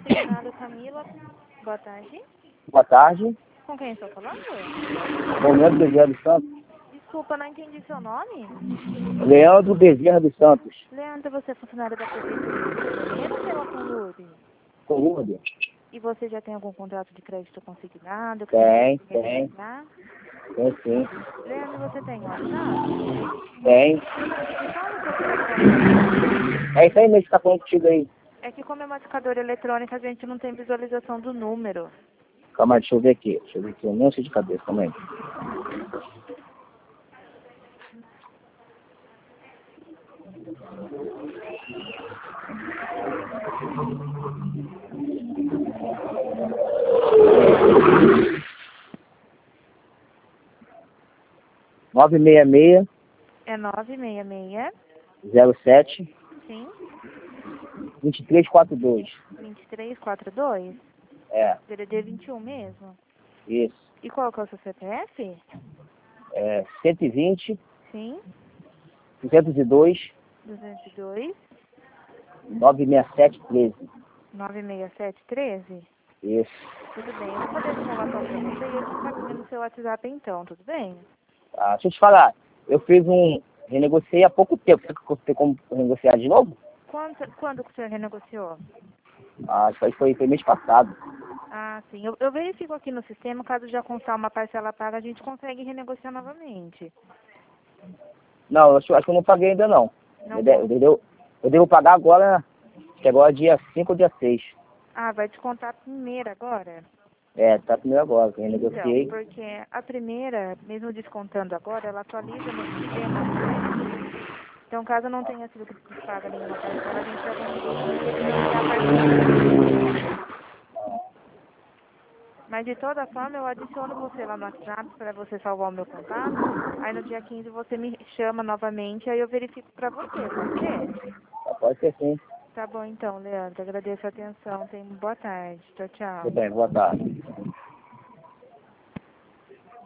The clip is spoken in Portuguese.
Consignado Camila. Boa tarde. Boa tarde. Com quem estou falando? Com Leandro Bezerra dos Santos. Desculpa, não entendi seu nome. Leandro Bezerra dos Santos. Leandro, você é funcionário da Prefeitura de Rio de Janeiro ou pela Conlube? Colúmbia? E você já tem algum contrato de crédito consignado? Tem. Tem, Tem sim. Leandro, você tem WhatsApp? Tem. Me fala o seu telefone. É isso aí mesmo que tá falando contigo aí. É que como é marcador eletrônico, a gente não tem visualização do número. Calma aí, deixa eu ver aqui. Eu não sei de cabeça, calma aí. Nove seis seis É 966, 07 sim, 2342. 2342, É, DDD 21 mesmo. isso. E qual que é o seu CPF? É 120 Sim, 202 202, 96713. 96713. Isso. Tudo bem, eu vou fazer a simulação para você e eu te encaminho no seu WhatsApp então, tudo bem? Ah, deixa eu te falar. Eu fiz renegociei há pouco tempo. Será que eu tenho como renegociar de novo? Quando que o senhor renegociou? Ah, isso aí foi mês passado. Ah, sim. Eu verifico aqui no sistema, caso já constar uma parcela paga, a gente consegue renegociar novamente. Não, acho que eu não paguei ainda não. Não Eu devo pagar agora, acho que agora é dia 5 ou dia 6. Ah, vai descontar a primeira agora? É, tá primeiro agora, que eu Então, renegociei. porque a primeira, mesmo descontando agora, ela atualiza no sistema sempre. Então, caso não tenha sido paga nenhuma parcela, a gente já conseguiria renegociar a parcela. Mas, de toda forma, eu adiciono você lá no WhatsApp para você salvar o meu contato. Aí, no dia 15, você me chama novamente, aí eu verifico para você, pode ser? Pode ser sim. Tá bom, então, Leandro. Agradeço a atenção. Tenha uma boa tarde. Tchau, tchau. Tudo bem, boa tarde.